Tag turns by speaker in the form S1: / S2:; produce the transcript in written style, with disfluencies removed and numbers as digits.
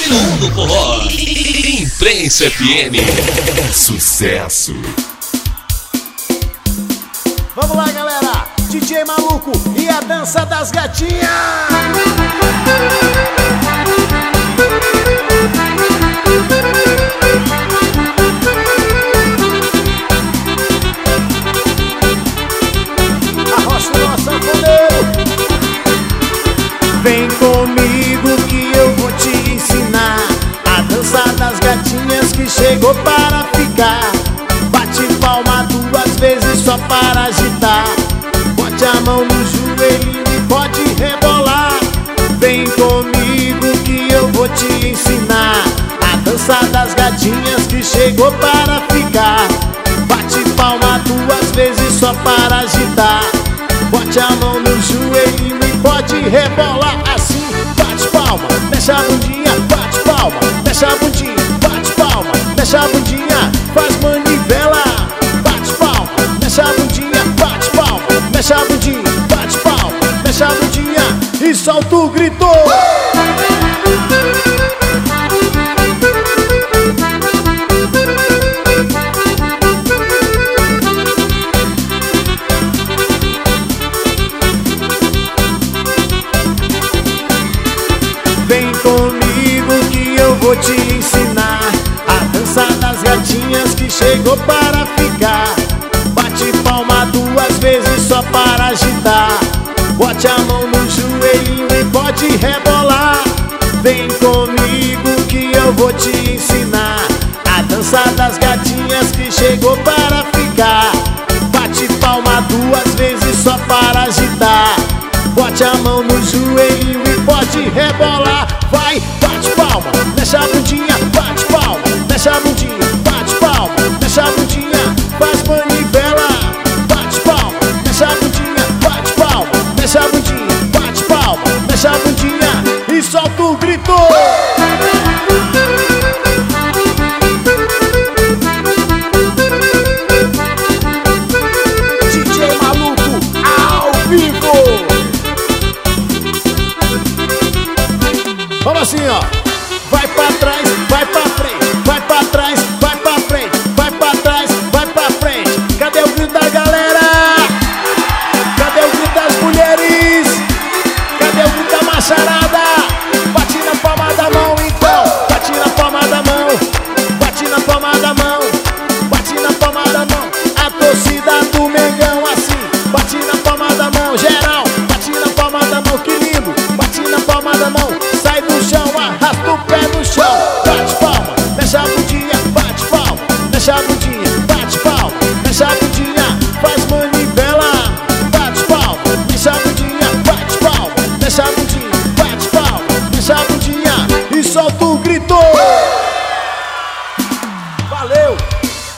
S1: 1 no forró. Imprensa FM. É sucesso.
S2: Vamos lá, galera. DJ Maluco e a dança das gatinhas. Arrocha o nosso sanfoneiro. Vem comigo que eu vou te ensinar a dança das gatinhas que chegou para ficar. Bate palma 2 vezes só para agitar. Bote a mão no joelho e pode rebolar. Vem comigo que eu vou te ensinar a dança das gatinhas que chegou para ficar. Bate palma 2 vezes só para agitar. Bote a mão no joelho e pode rebolar assim. Bate palma, mexe a bundinha, bate palma, mexe a bundinha, bate palma, mexe a bundinha, faz manivela. Bate palma, mexe a bundinha, bate palma, mexe a bundinha, bate palma, mexe a bundinha e solta o grito. Vem comigo que eu vou te ensinar a dança das gatinhas que chegou para ficar. Bate palma 2 vezes só para agitar. Bote a mão no joelho e pode rebolar. Vem comigo que eu vou te ensinar a dança das gatinhas que chegou para ficar. Bate palma 2 vezes só para agitar. Bote a mão no joelho e pode rebolar. Vai, bate palma, mexe a bundinha, bate palma, mexe a bundinha, bate palma, mexe a bundinha, faz manivela. Bate palma, mexe a bundinha, bate palma, mexe a bundinha, bate palma, mexe a bundinha e solta o grito. DJ Maluco ao vivo. Vamos assim, ó. Vai pra trás, vai pra